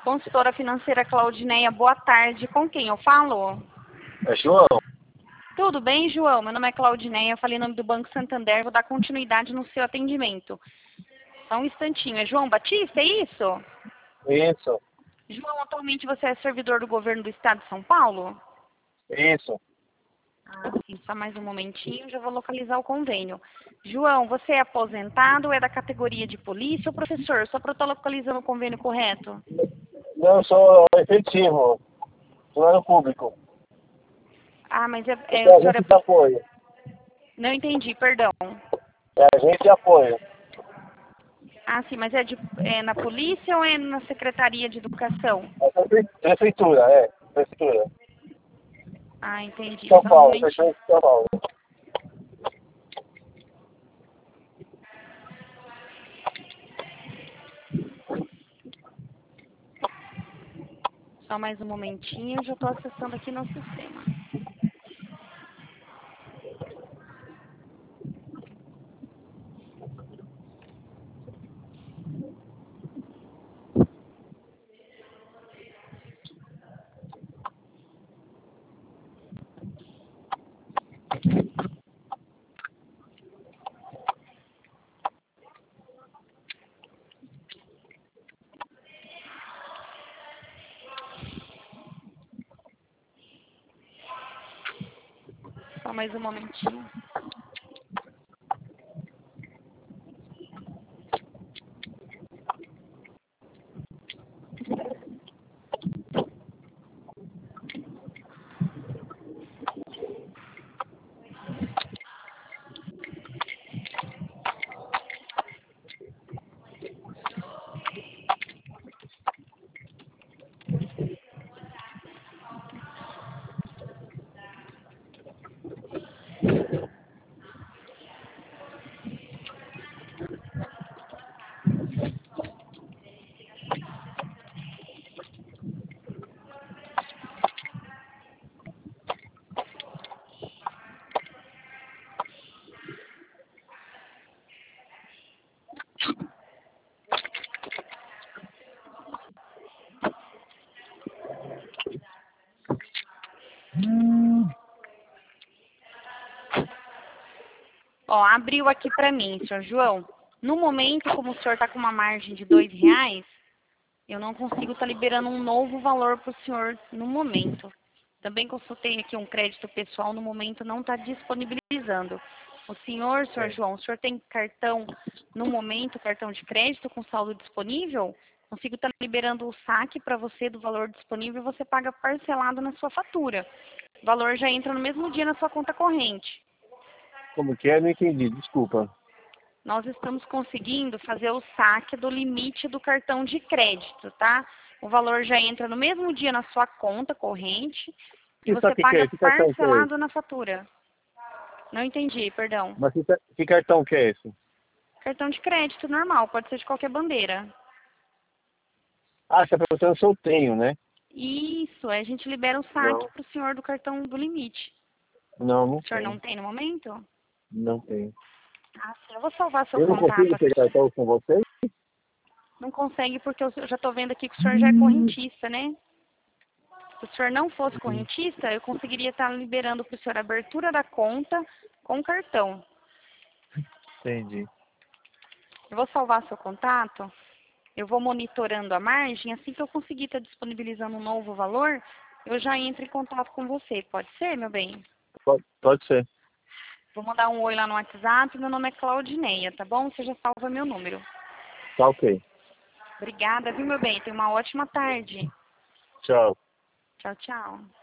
Consultora financeira Claudineia, boa tarde. Com quem eu falo? É João? Tudo bem, João? Meu nome é Claudineia, eu falei em nome do Banco Santander, vou dar continuidade no seu atendimento. Só um instantinho. É João Batista, é isso? Isso, João, atualmente você é servidor do governo do estado de São Paulo? isso. Sim, só mais um momentinho, já vou localizar o convênio. João, você é aposentado ou é da categoria de polícia ou professor? Só para eu estar localizando o convênio correto. Não, eu sou efetivo, funcionário público. Ah, mas Eu o sou senhor agente de apoio. Não entendi, perdão. É agente de apoio. Ah, sim, mas é na polícia ou é na Secretaria de Educação? É prefeitura, prefeitura. Ah, entendi. São Só um Paulo, momentinho. prefeitura de São Paulo. Só mais um momentinho, já estou acessando aqui no sistema. Só mais um momentinho. Ó, abriu aqui para mim, senhor João. No momento, como o senhor está com uma margem de R$ 2, eu não consigo estar liberando um novo valor para o senhor no momento. Também consultei aqui um crédito pessoal, no momento não está disponibilizando. O senhor João, o senhor tem cartão, no momento, cartão de crédito com saldo disponível? Consigo estar liberando o saque para você do valor disponível e você paga parcelado na sua fatura. O valor já entra no mesmo dia na sua conta corrente. Como que é? Não entendi, desculpa. Nós estamos conseguindo fazer o saque do limite do cartão de crédito, tá? O valor já entra no mesmo dia na sua conta corrente e Que você saque que é? paga Que cartão que é esse? parcelado na fatura. Não entendi, perdão. Mas que cartão que é esse? Cartão de crédito normal, pode ser de qualquer bandeira. Ah, você está perguntando se eu tenho, né? Isso, a gente libera o saque Não. para o senhor do cartão do limite. Não O senhor não tenho. tem no momento? Não tenho. Ah, sim, eu vou salvar seu Eu não contato consigo ter aqui. cartão com vocês? Não consegue porque eu já estou vendo aqui que o senhor já é correntista, né? Se o senhor não fosse correntista, eu conseguiria estar liberando para o senhor a abertura da conta com cartão. Entendi. Eu vou salvar seu contato, eu vou monitorando a margem, assim que eu conseguir estar disponibilizando um novo valor, eu já entro em contato com você. Pode ser, meu bem? Pode ser. Vou mandar um oi lá no WhatsApp, meu nome é Claudineia, tá bom? Você já salva meu número. Tá ok. Obrigada, viu, meu bem? Tenha uma ótima tarde. Tchau. Tchau, tchau.